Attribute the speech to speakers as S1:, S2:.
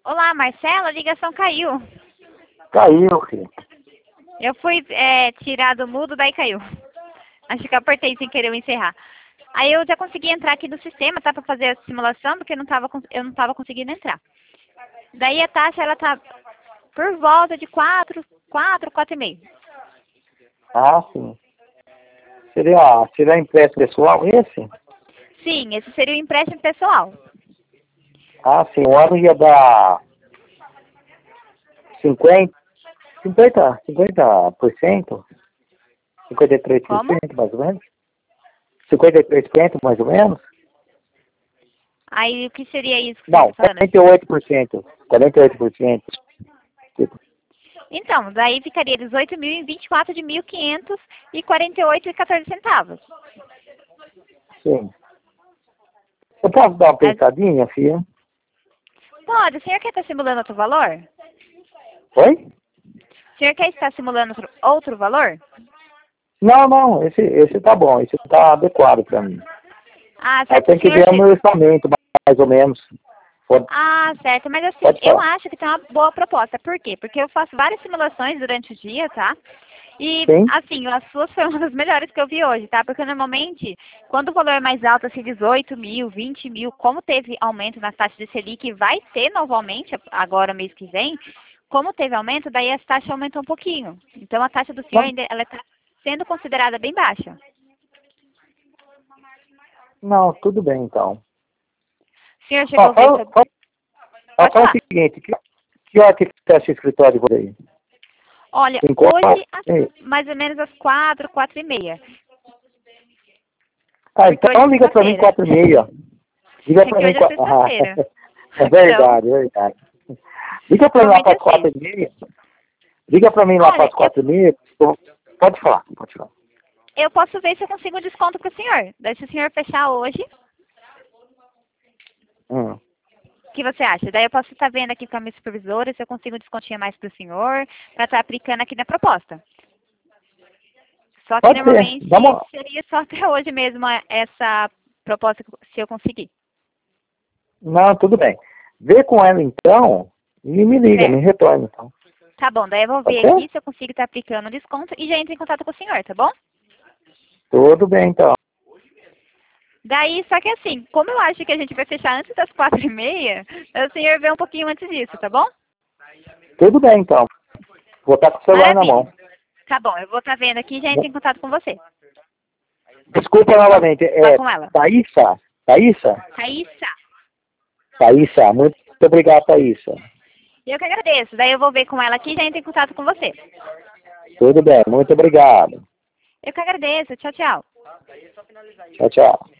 S1: Olá, Marcela, a ligação caiu.
S2: Caiu, filho.
S1: Eu fui tirar do mudo, daí caiu. Acho que eu apertei sem querer encerrar. Aí eu já consegui entrar aqui no sistema, tá, para fazer a simulação, porque eu não tava conseguindo entrar. Daí a taxa, ela tá por volta de 4,5.
S2: Ah, sim. Seria empréstimo pessoal esse?
S1: Sim, esse seria o empréstimo pessoal.
S2: Ah, sim. O ano ia dar 50%? 53%
S1: Como?
S2: mais ou menos? 53% mais ou menos?
S1: Aí o que seria isso que você
S2: Não,
S1: está falando?
S2: 48%. 48%.
S1: Então, daí ficaria 18.000 em 24 de 1.500 e 48,14 centavos.
S2: Sim. Eu posso dar uma pensadinha, filha?
S1: Pode, o senhor quer estar simulando outro valor?
S2: Oi?
S1: O senhor quer estar simulando outro valor?
S2: Não, esse tá bom, esse tá adequado para mim.
S1: Ah,
S2: Aí
S1: certo,
S2: tem que ver o meu orçamento, mais ou menos.
S1: Ah, certo, mas assim,
S2: Pode
S1: eu
S2: falar.
S1: acho que tem uma boa proposta. Por quê? Porque eu faço várias simulações durante o dia, tá? E,
S2: Sim?
S1: assim, as suas foram uma das melhores que eu vi hoje, tá? Porque normalmente, quando o valor é mais alto, assim, 18 mil, 20 mil, como teve aumento nas taxas de Selic, e vai ter novamente, agora mês que vem, como teve aumento, daí as taxas aumentam um pouquinho. Então, a taxa do senhor
S2: Não,
S1: ainda, ela está sendo considerada bem baixa.
S2: não, tudo bem então.
S1: O senhor chegou a ver sobre... Pode
S2: Fala o
S1: falar.
S2: seguinte, que hora que fecha o escritório por aí?
S1: Olha,
S2: Cinco horas?
S1: hoje, mais ou menos às 4h30.
S2: Ah,
S1: Porque hoje é
S2: então liga para mim
S1: sexta-feira.
S2: 4h30. Liga
S1: É
S2: para
S1: que
S2: mim
S1: hoje é
S2: 4. Ah,
S1: sexta-feira.
S2: é
S1: Então,
S2: verdade, é verdade. Liga para mim lá
S1: normalmente
S2: para
S1: é
S2: as
S1: sexta.
S2: 4h30. Liga para mim lá para
S1: Olha,
S2: as 4h30. Pode falar, pode falar.
S1: eu posso ver se eu consigo um desconto para o senhor. Daí se o senhor fechar hoje,
S2: Hum.
S1: o que você acha? Daí eu posso estar vendo aqui com a minha supervisora se eu consigo um descontinho a mais para o senhor, para estar aplicando aqui na proposta. Só que
S2: Pode ser.
S1: normalmente
S2: Vamos.
S1: seria só até hoje mesmo essa proposta, se eu conseguir.
S2: Não, tudo bem. Vê com ela então e me liga, me
S1: Certo.
S2: retorna então.
S1: Tá bom, daí eu vou
S2: Pode
S1: ver
S2: ser?
S1: aqui se eu consigo estar aplicando o desconto e já entro em contato com o senhor, tá bom?
S2: Tudo bem então.
S1: Daí, só que assim, como eu acho que a gente vai fechar antes das 4h30, o senhor vê um pouquinho antes disso, tá bom?
S2: Tudo bem então. Vou estar com o celular na
S1: Maravilha.
S2: mão.
S1: Tá bom, eu vou estar vendo aqui e já entro em contato com você.
S2: Desculpa
S1: Eu posso
S2: novamente.
S1: falar
S2: É
S1: com ela.
S2: Thaísa? Thaísa?
S1: Raíssa,
S2: Thaísa, muito obrigado, Thaísa.
S1: eu que agradeço. Daí eu vou ver com ela aqui e já entro em contato com você.
S2: Tudo bem, muito obrigado.
S1: Eu que agradeço. Tchau, tchau.
S2: Tchau, tchau.